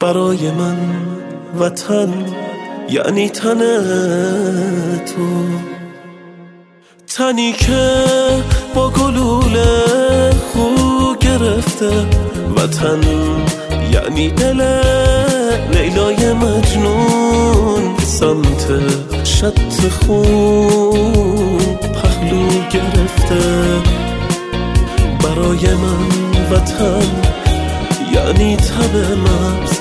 برای من وطن یعنی تن تو، تنی که با گلوله خو گرفته. وطن یعنی دل لیلای مجنون سمت شط خون پهلو گرفته. برای من وطن یعنی تب مرز،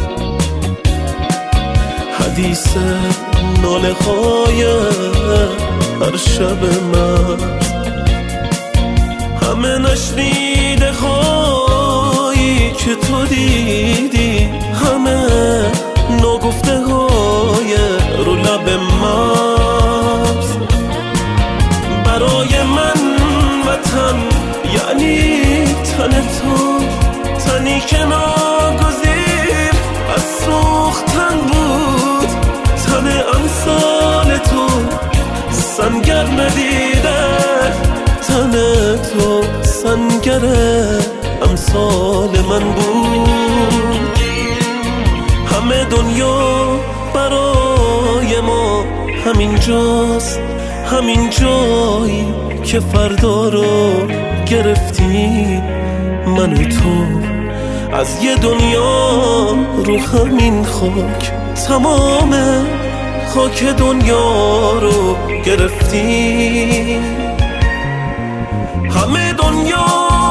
حدیث ناله های هر شب مرز، همه نشنیده هایی که تو دیدی، همه نگفته های رو لب مرز. برای من وطن یعنی تن تو، تنی که ناگزیر از سوختن بود، تن امثال تو سنگر ندیده، تن تو سنگر امثال من بود. همه دنیا برای ما همین جاست، همین جایی که فردا رو گرفتی من و تو از یه دنیا رو همین خاک، تمام خاک دنیا رو گرفتی. همه دنیا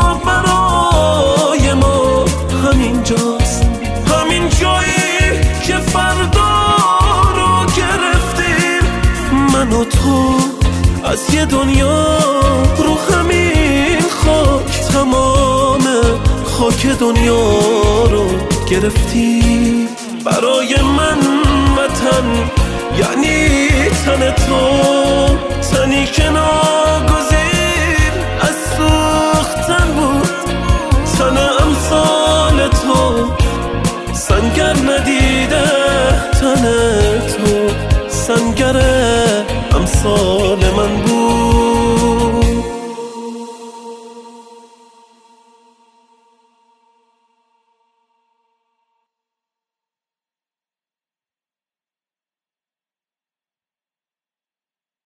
برای ما همین جاست، همین جایی که فردا رو گرفتیم من و تو از یه دنیا رو همین خاک، تمام خاک دنیا رو گرفتی. برای من وطن یعنی تن تو، تنی که